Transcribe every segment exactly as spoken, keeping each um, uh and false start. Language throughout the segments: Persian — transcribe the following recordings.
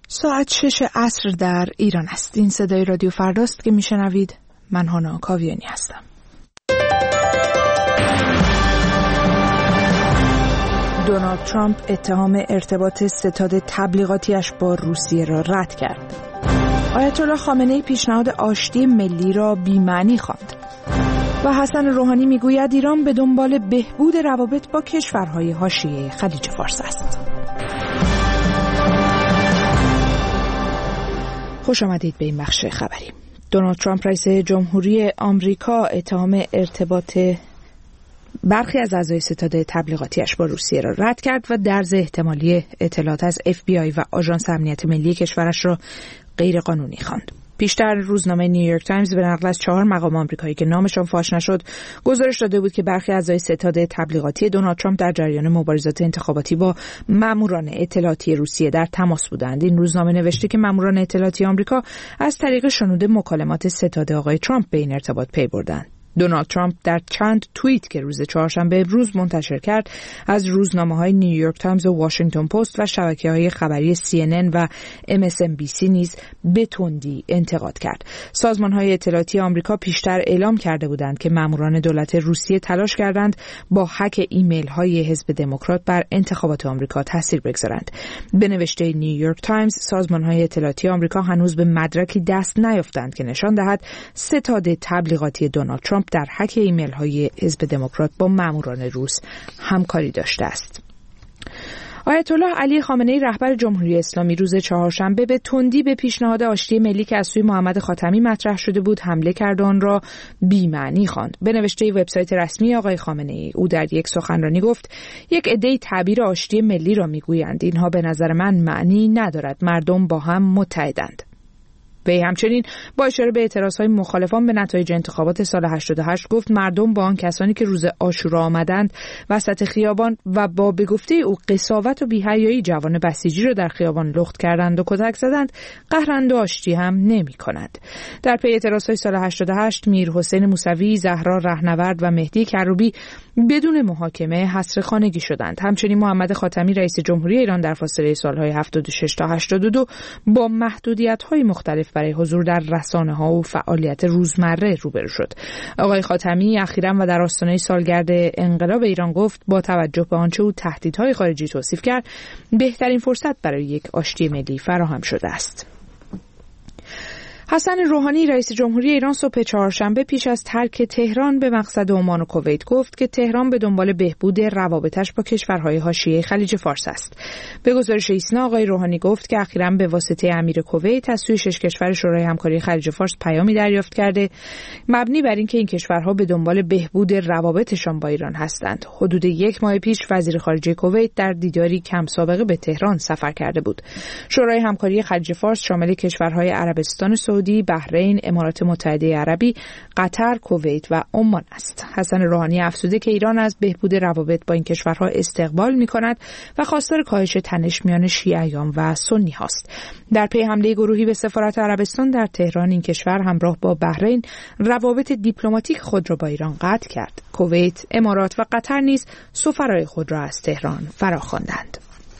ساعت شش عصر در ایران است. این صدای رادیو فرداست که میشنوید. من هانا کاویانی هستم. دونالد ترامپ اتهام ارتباط ستاد تبلیغاتیش با روسیه را رد کرد. آیت الله خامنه‌ای پیشنهاد آشتی ملی را بی‌معنی خواند. و حسن روحانی میگوید ایران به دنبال بهبود روابط با کشورهای حاشیه خلیج فارس است. خوش آمدید به این بخش خبری. دونالد ترامپ رئیس جمهوری آمریکا اتهام ارتباط برخی از اعضای ستاد تبلیغاتیش با روسیه را رد کرد و درز احتمالی اطلاعات از اف بی آی و آژانس امنیت ملی کشورش را غیر قانونی خواند. پیشتر روزنامه نیویورک تایمز به نقل از چهار مقام آمریکایی که نامشان فاش نشد گزارش داده بود که برخی اعضای ستاد تبلیغاتی دونالد ترامپ در جریان مبارزات انتخاباتی با ماموران اطلاعاتی روسیه در تماس بودند. این روزنامه نوشته که ماموران اطلاعاتی آمریکا از طریق شنود مکالمات ستاد آقای ترامپ به این ارتباط پی بردند. دونالد ترامپ در چند توییت که روز چهارشنبه امروز منتشر کرد از روزنامه‌های نیویورک تایمز و واشنگتن پست و شبکه‌های خبری سی ان ان و ام اس ان بی سی نیز به تندی انتقاد کرد. سازمان‌های اطلاعاتی آمریکا پیشتر اعلام کرده بودند که ماموران دولت روسیه تلاش کردند با هک ایمیل‌های حزب دموکرات بر انتخابات آمریکا تاثیر بگذارند. به نوشته نیویورک تایمز سازمان‌های اطلاعاتی آمریکا هنوز به مدرکی دست نیافتند که نشان دهد ستاد تبلیغاتی دونالد ترامپ در هک ایمیل های حزب دموکرات با ماموران روس همکاری داشته است. آیت الله علی خامنه‌ای رهبر جمهوری اسلامی روز چهارشنبه به تندی به پیشنهاد آشتی ملی که از سوی محمد خاتمی مطرح شده بود حمله کرد و آن را بی‌معنی خواند. به نوشته وبسایت رسمی آقای خامنه‌ای او در یک سخنرانی گفت یک عده‌ای تعبیر آشتی ملی را میگویند، اینها به نظر من معنی ندارد، مردم با هم متحدند. وی همچنین با اشاره به اعتراضهای مخالفان به نتایج انتخابات سال هشتاد و هشت گفت مردم با آن کسانی که روز عاشورا آمدند وسط خیابان و با به گفته او قساوت و بی‌حیایی جوان بسیجی را در خیابان لخت کردند و کتک زدند قهرند و آشتی هم نمی کند. در پی اعتراضهای سال هشتاد و هشت میر حسین موسوی، زهرا رهنورد و مهدی کروبی بدون محاکمه حصر خانگی شدند. همچنین محمد خاتمی رئیس جمهوری ایران در فاصله سالهای هفتاد و شش تا هشتاد و دو با محدودیت‌های مختلف برای حضور در رسانه‌ها و فعالیت روزمره روبرو شد. آقای خاتمی اخیراً و در آستانه سالگرد انقلاب ایران گفت با توجه به آنچه او تهدیدهای خارجی توصیف کرد بهترین فرصت برای یک آشتی ملی فراهم شده است. حسن روحانی رئیس جمهوری ایران صبح چهارشنبه پیش از ترک تهران به مقصد عمان و کویت گفت که تهران به دنبال بهبود روابطش با کشورهای حاشیه خلیج فارس است. به گزارش ایسنا آقای روحانی گفت که اخیراً به واسطه امیر کویت از سوی شش کشور شورای همکاری خلیج فارس پیامی دریافت کرده مبنی بر اینکه این کشورها به دنبال بهبود روابطشان با ایران هستند. حدود یک ماه پیش وزیر خارجه کویت در دیداری کم سابقه به تهران سفر کرده بود. شورای همکاری خلیج فارس شامل کشورهای عربستان سعودی، بحرین، امارات متحده عربی، قطر، کویت و عمان است. حسن روحانی افزوده که ایران از بهبود روابط با این کشورها استقبال می‌کند و خواستار کاهش تنش میان شیعیان و سنی هاست. در پی حمله گروهی به سفارت عربستان در تهران این کشور همراه با بحرین روابط دیپلماتیک خود را با ایران قطع کرد. کویت، امارات و قطر نیز سفرای خود را از تهران فراخواندند.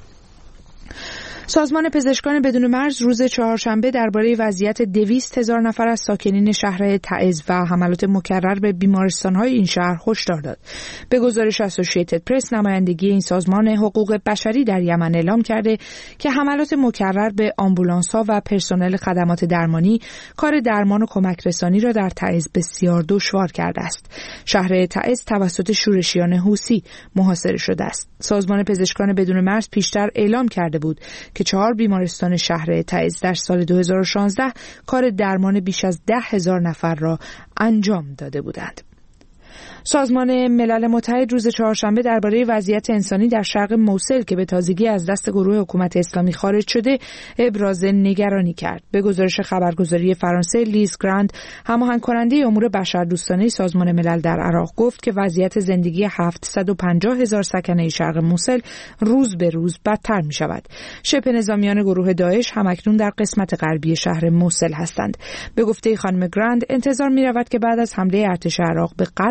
سازمان پزشکان بدون مرز روز چهارشنبه درباره وضعیت دویست هزار نفر از ساکنین شهر تعز و حملات مکرر به بیمارستان‌های این شهر هشدار داد. به گزارش اسوسییتد پرس نمایندگی این سازمان حقوق بشری در یمن اعلام کرده که حملات مکرر به آمبولانس‌ها و پرسنل خدمات درمانی کار درمان و کمک رسانی را در تعز بسیار دشوار کرده است. شهر تعز توسط شورشیان حوثی محاصره شده است. سازمان پزشکان بدون مرز پیشتر اعلام کرده بود که چهار بیمارستان شهر تعز در سال دو هزار و شانزده کار درمان بیش از ده هزار نفر را انجام داده بودند. سازمان ملل متحد روز چهارشنبه درباره وضعیت انسانی در شرق موصل که به تازگی از دست گروه حکومت اسلامی خارج شده ابراز نگرانی کرد. به گزارش خبرگزاری فرانسه لیز گراند هماهنگ کننده امور بشردوستانه سازمان ملل در عراق گفت که وضعیت زندگی هفتصد و پنجاه هزار سکنه شرق موصل روز به روز بدتر می شود. شبه نظامیان گروه داعش همکنون در قسمت غربی شهر موصل هستند. به گفته خانم گراند انتظار می رود که بعد از حمله ارتش عراق به غرب موصل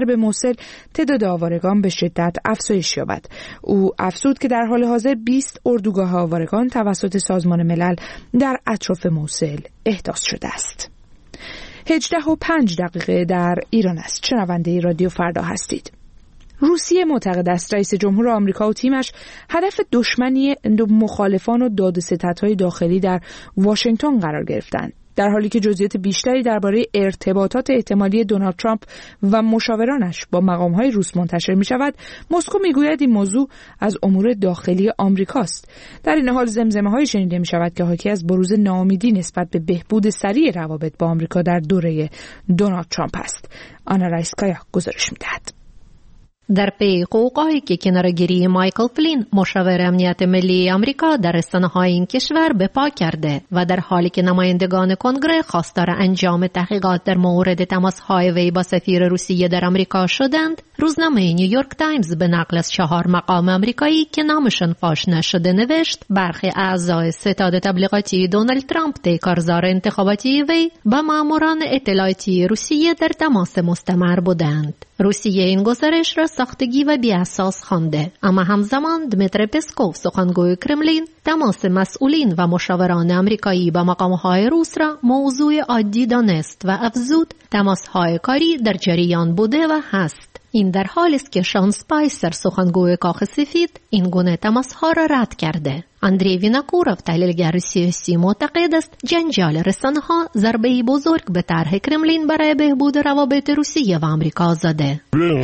حاصل تعداد آوارگان به شدت افزایش یابد. او افزود که در حال حاضر بیست اردوگاه آوارگان توسط سازمان ملل در اطراف موصل احداث شده است. هجده و پنج دقیقه در ایران است. شنونده رادیو فردا هستید. روسیه معتقد است رئیس جمهور آمریکا و تیمش هدف دشمنی مخالفان و داد و ستدهای داخلی در واشنگتن قرار گرفتند، در حالی که جزئیات بیشتری درباره ارتباطات احتمالی دونالد ترامپ و مشاورانش با مقام‌های روس منتشر می‌شود. مسکو می‌گوید این موضوع از امور داخلی آمریکاست. در این حال زمزمه‌هایی شنیده می‌شود که حاکی از بروز ناامیدی نسبت به بهبود سریع روابط با آمریکا در دوره دونالد ترامپ است. آنا رایسکایا گزارش می‌دهد. در پی قوقایی که کنارگیری مایکل فلین مشاور امنیت ملی آمریکا در رسانه‌های این کشور به پا کرده و در حالی که نمایندگان کنگره خواستار انجام تحقیقات در مورد تماس‌های وی با سفیر روسیه در آمریکا شدند، روزنامه نیویورک تایمز به نقل از چهار مقام آمریکایی که نامشان فاش نشده نوشت برخی اعضای ستاد تبلیغاتی دونالد ترامپ طی کارزار انتخاباتی وی با ماموران اطلاعاتی روسیه در تماس مستمر بودند. روسیه این گزارش را ساختگی و بی‌اساس خوانده، اما همزمان دمیتر پسکوف سخنگوی کرملین تماس مسئولین و مشاوران آمریکایی با مقام‌های روس را موضوع عادی دانست و افزود تماس‌های کاری در جریان بوده و هست. این در حالی است که شان سپایسر سخنگوی کاخ سفید این گونه تماس‌ها را رد کرده. اندری ویناکورов تحلیلگر سیاسی معتقد است جنجال رسانه‌ها ضربه‌ای بزرگ به طرح کرملین برای بهبود روابط روسیه و آمریکا زده.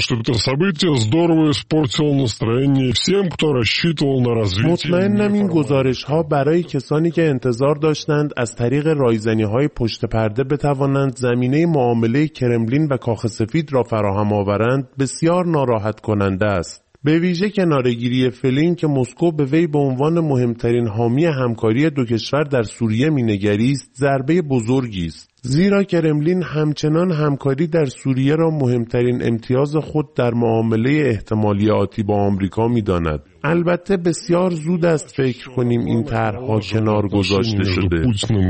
مطمئنم این گزارش‌ها برای کسانی که انتظار داشتند از طریق رایزنی‌های پشت پرده بتوانند زمینه معامله کرملین و کاخ سفید را فراهم آورند بسیار ناراحت کننده است. به ویژه کناره‌گیری فلین که مسکو به وی به عنوان مهمترین حامی همکاری دو کشور در سوریه مینگریست ضربه بزرگی است، زیرا کرملین همچنان همکاری در سوریه را مهمترین امتیاز خود در معامله احتمالی آتی با آمریکا می‌داند. البته بسیار زود است فکر کنیم این طرح‌ها کنار گذاشته شده.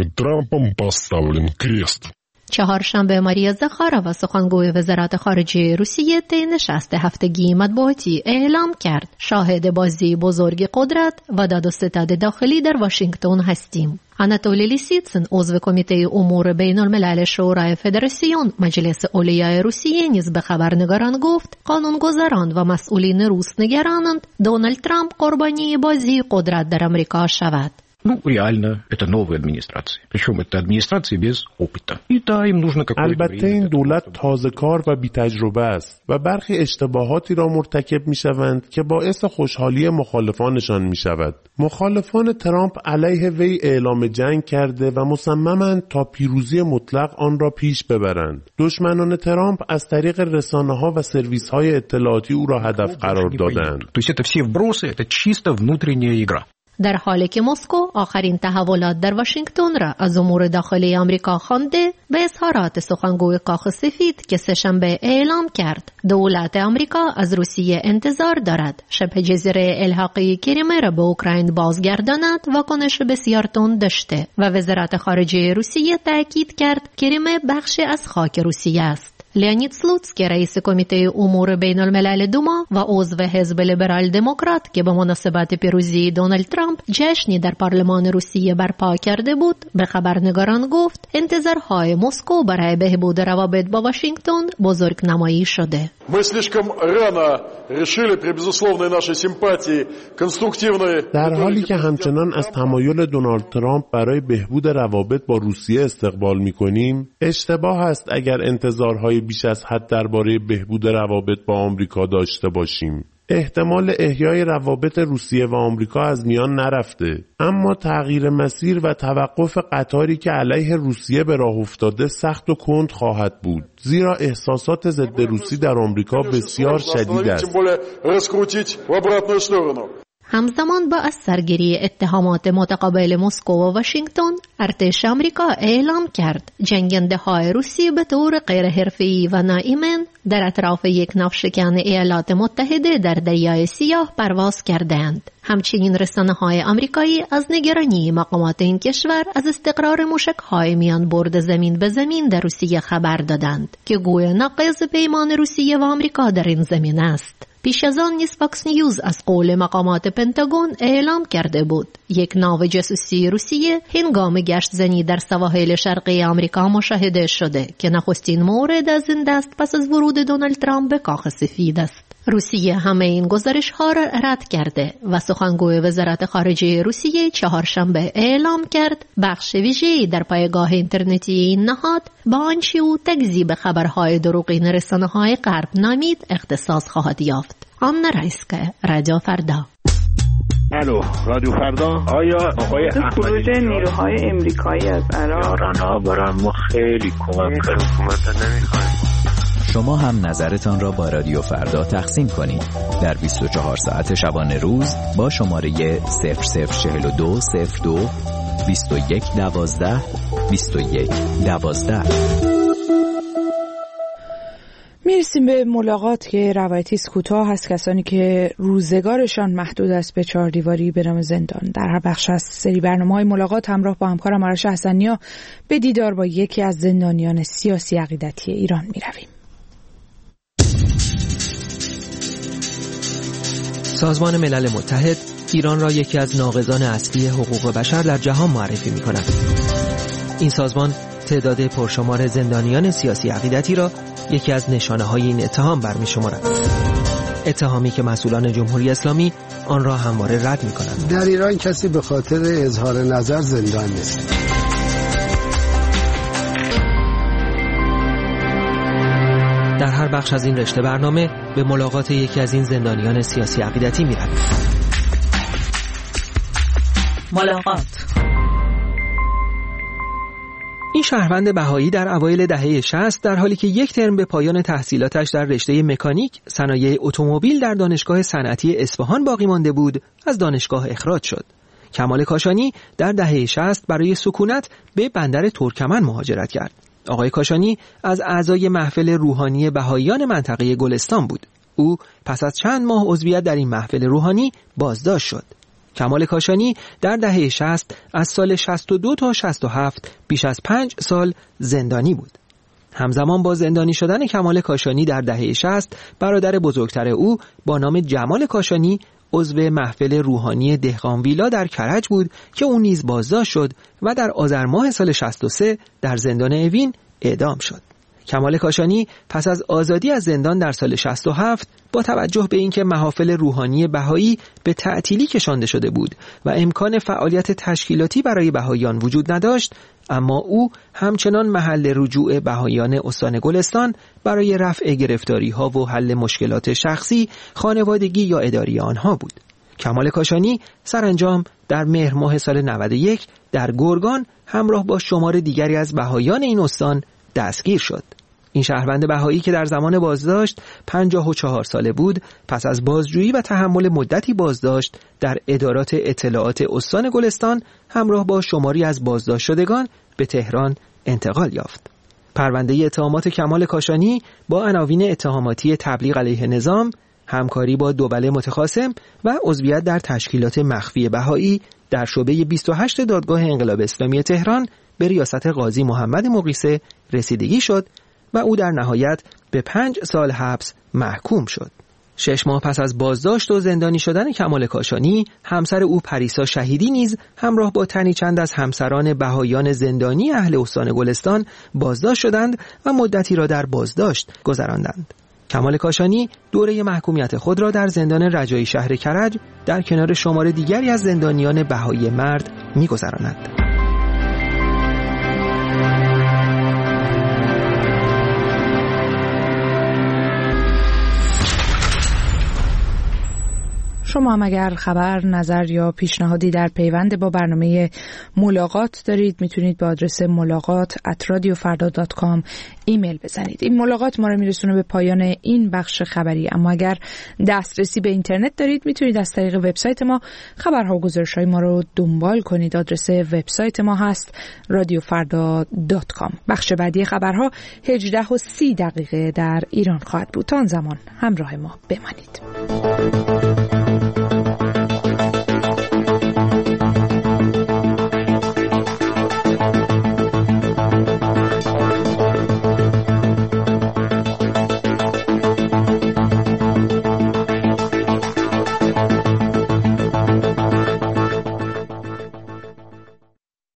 چهارشنبه ماریا زخارova سخنگوی وزارت خارجه روسیه طی نشست هفتگی مطبوعاتی اعلام کرد شاهد بازی بزرگ قدرت و داد و ستد داخلی در واشنگتن هستیم. آناتولی لیسیتسن عضو کمیته امور بین الملل شورای فدراسیون مجلس اولیای روسیه نیز به خبرنگاران گفت قانونگذاران و مسئولین روس نگرانند دونالد ترامپ قربانی بازی قدرت در آمریکا شود. Ну, реально, это новая администрация. Причем это администрация без опыта. И да, им нужно какое-то البته این دولت تازه کار و بی تجربه است و برخی اشتباهاتی را مرتکب می شوند که باعث خوشحالی مخالفانشان می شود. مخالفان ترامپ علیه وی اعلام جنگ کرده و مصممند تا پیروزی مطلق آن را پیش ببرند. دشمنان ترامپ از طریق رسانه ها و سرویس های اطلاعاتی او را هدف قرار دادند. То есть это все вбросы, это чисто внутренняя игра. در حالی که مسکو آخرین تحولات در واشنگتن را از امور داخلی آمریکا خوانده، به اظهارات سخنگوی کاخ سفید که سه‌شنبه اعلام کرد دولت آمریکا از روسیه انتظار دارد شبه جزیره الحاقی کریمه را به اوکراین بازگرداند واکنش بسیار تند داشته و وزارت خارجه روسیه تاکید کرد کریمه بخشی از خاک روسیه است. لئونید سلوتسکی رئیس کمیته امور بین الملل دوما و عضو حزب لیبرال دموکرات که به مناسبت پیروزی دونالد ترامپ جشنی در پارلمان روسیه برپا کرده بود به خبرنگاران گفت انتظارهای مسکو برای بهبود روابط با واشنگتن بزرگ نمایی شده. در حالی که همچنان از تمایل دونالد ترامپ برای بهبود روابط با روسیه استقبال می‌کنیم، اشتباه است اگر انتظارهای بیش از حد درباره بهبود روابط با آمریکا داشته باشیم. احتمال احیای روابط روسیه و آمریکا از میان نرفته، اما تغییر مسیر و توقف قطاری که علیه روسیه به راه افتاده سخت و کند خواهد بود، زیرا احساسات ضد روسی در آمریکا بسیار شدید است. همزمان با از سرگیری اتهامات متقابل مسکو و واشنگتن، ارتش آمریکا اعلام کرد جنگنده های روسی به طور غیر حرفه‌ای و ناایمن در اطراف یک ناوشکن ایالات متحده در دریای سیاه پرواز کردند. همچنین رسانه‌های آمریکایی از نگرانی مقامات این کشور از استقرار موشک‌های میان برد زمین به زمین در روسیه خبر دادند که گویا نقض پیمان روسیه و آمریکا در این زمین است. پیش از آن نیز فاکس نیوز از قول مقامات پنتاگون اعلام کرده بود یک ناو جاسوسی روسیه هنگام گشت زنی در سواحل شرقی آمریکا مشاهده شده که نخستین مورد از این دست پس از ورود دونالد ترامپ به کاخ سفید است. روسیه همه این گزارش‌ها را رد کرده و سخنگوی وزارت خارجه روسیه چهارشنبه اعلام کرد بخش ویژه‌ای در پایگاه اینترنتی این نهاد با آنچه او تکذیب خبرهای دروغین رسانه‌های غرب نامید اختصاص خواهد یافت. آمنه رایسکه، رادیو فردا. الو، رادیو فردا. آیا آقای خروج نیروهای امریکایی از عراق یاران‌ها برای ما خیلی کمک کرد. حکومت نمی‌خوایم. شما هم نظرتان را با رادیو فردا تقسیم کنید در بیست و چهار ساعت شبانه روز با شماره صفر صفر چهل و دو صفر دو بیست و یک دوازده بیست و یک دوازده. میرسیم به ملاقات که روایتی کوتاه هست کسانی که روزگارشان محدود است به چهار دیواری به نام زندان. در هر بخش از سری برنامه‌های ملاقات همراه با همکارم آرش حسنیا به دیدار با یکی از زندانیان سیاسی عقیدتی ایران میرویم. سازمان ملل متحد ایران را یکی از ناقضان اصلی حقوق بشر در جهان معرفی می‌کند. این سازمان تعداد پرشمار زندانیان سیاسی عقیدتی را یکی از نشانه‌های این اتهام برمی‌شمارد. اتهامی که مسئولان جمهوری اسلامی آن را همواره رد می‌کنند. در ایران کسی به خاطر اظهار نظر زندان نیست. در هر بخش از این رشته برنامه به ملاقات یکی از این زندانیان سیاسی عقیدتی می‌رویم. ملاقات. این شهروند بهایی در اوایل دهه شصت در حالی که یک ترم به پایان تحصیلاتش در رشته مکانیک صنایع اتومبیل در دانشگاه صنعتی اصفهان باقی مانده بود، از دانشگاه اخراج شد. کمال کاشانی در دهه شصت برای سکونت به بندر ترکمن مهاجرت کرد. آقای کاشانی از اعضای محفل روحانی بهاییان منطقه گلستان بود. او پس از چند ماه عضویت در این محفل روحانی بازداشت شد. کمال کاشانی در دهه شصت از سال شصت و دو تا شصت و هفت بیش از پنج سال زندانی بود. همزمان با زندانی شدن کمال کاشانی در دهه شصت، برادر بزرگتر او با نام جمال کاشانی عضو محفل روحانی دهقان ویلا در کرج بود که او نیز بازداشت شد و در آذر ماه سال شصت و سه در زندان اوین اعدام شد. کمال کاشانی پس از آزادی از زندان در سال شصت و هفت با توجه به اینکه محافل روحانی بهایی به تعطیلی کشانده شده بود و امکان فعالیت تشکیلاتی برای بهاییان وجود نداشت، اما او همچنان محل رجوع بهاییان استان گلستان برای رفع گرفتاری‌ها و حل مشکلات شخصی، خانوادگی یا اداری آنها بود. کمال کاشانی سرانجام در مهر ماه سال نود و یک در گرگان همراه با شمار دیگری از بهاییان این استان دستگیر شد. این شهروند بهایی که در زمان بازداشت پنجاه و چهار ساله بود، پس از بازجویی و تحمل مدتی بازداشت در ادارات اطلاعات استان گلستان همراه با شماری از بازداشت شدگان به تهران انتقال یافت. پرونده اتهامات کمال کاشانی با عناوین اتهاماتی تبلیغ علیه نظام، همکاری با دوبله متخاصم و عضویت در تشکیلات مخفی بهایی در شعبه بیست و هشت دادگاه انقلاب اسلامی تهران به ریاست قاضی محمد مقیسه رسیدگی شد و او در نهایت به پنج سال حبس محکوم شد. شش ماه پس از بازداشت و زندانی شدن کمال کاشانی، همسر او پریسا شهیدی نیز همراه با تنی چند از همسران بهاییان زندانی اهل استان گلستان بازداشت شدند و مدتی را در بازداشت گذراندند. کمال کاشانی دوره محکومیت خود را در زندان رجایی شهر کرج در کنار شمار دیگری از زندانیان بهایی مرد می‌گذراند. شما هم اگر خبر، نظر یا پیشنهادی در پیوند با برنامه ملاقات دارید، میتونید به آدرس ملاقات ات رادیو فردا دات کام ایمیل بزنید. این ملاقات ما رو میرسونه به پایان این بخش خبری، اما اگر دسترسی به اینترنت دارید میتونید از طریق وبسایت ما خبرها و گزارش‌های ما رو دنبال کنید. آدرس وبسایت ما هست رادیو فردا دات کام. بخش بعدی خبرها هجده و سی دقیقه در ایران خواهد بود. تا آن زمان همراه ما بمانید.